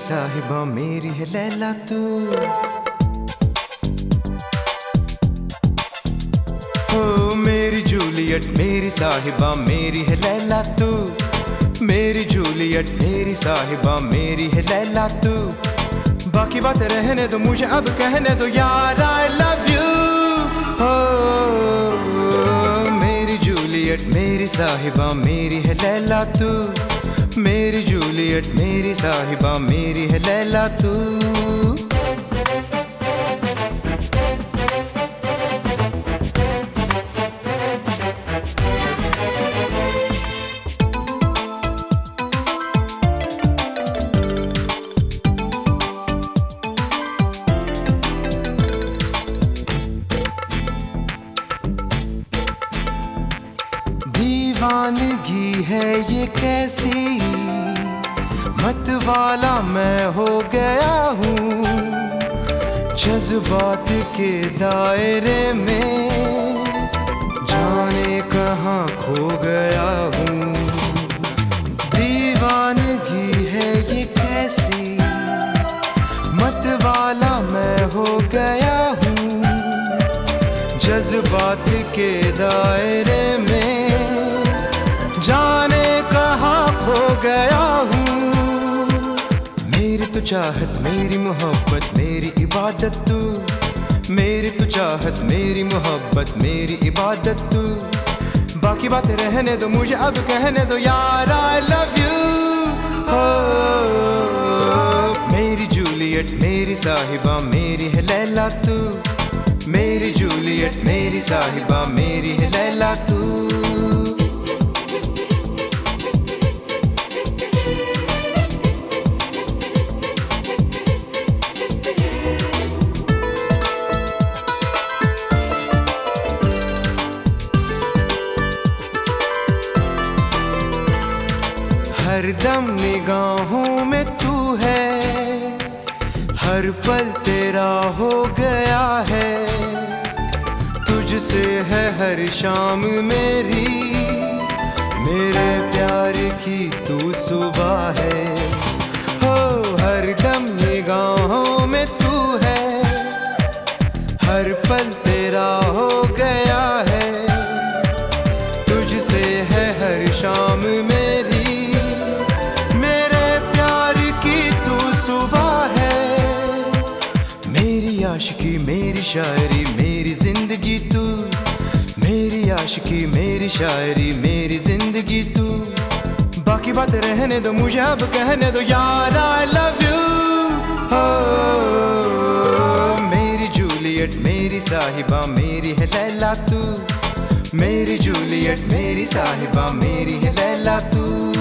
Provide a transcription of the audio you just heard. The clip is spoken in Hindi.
साहिबा मेरी है लैला तू। ओ मेरी जूलियट मेरी साहिबा मेरी है लैला तू। मेरी जूलियट मेरी साहिबा मेरी है लैला तू। बाकी बातें रहने दो, मुझे अब कहने दो यार आई लव यू। हो मेरी जूलियट मेरी साहिबा मेरी है लैला तू। मेरी जूलियट मेरी साहिबा मेरी है लैला तू। दीवानगी है ये कैसी, मतवाला मैं हो गया हूँ। जज्बात के दायरे में जाने कहाँ खो गया हूँ। दीवानगी है ये कैसी, मतवाला मैं हो गया हूँ। जज्बात के दायरे में जाने कहाँ खो गया हूँ। मेरी तो चाहत मेरी मोहब्बत मेरी इबादत तू। मेरी तो चाहत मेरी मोहब्बत मेरी इबादत तू। बाकी बातें रहने दो, मुझे अब कहने दो यार आई लव यू। हो मेरी जूलियट मेरी साहिबा मेरी है लैला तू। मेरी जूलियट मेरी साहिबा मेरी है लैला तू। हरदम निगाहों में तू है, हर पल तेरा हो गया है। तुझसे है हर शाम मेरी, मेरे प्यार की तू सुबह है। हो हरदम निगाहों में तू है, हर पल तेरा हो गया है। तुझसे है हर शाम मेरी, आशिकी मेरी शायरी मेरी जिंदगी तू। मेरी आशिकी मेरी शायरी मेरी जिंदगी तू। बाकी बातें रहने दो, मुझे अब कहने दो यार आई लव यू। हो मेरी जूलियट मेरी साहिबा मेरी है लैला तू। मेरी जूलियट मेरी साहिबा मेरी है लैला तू।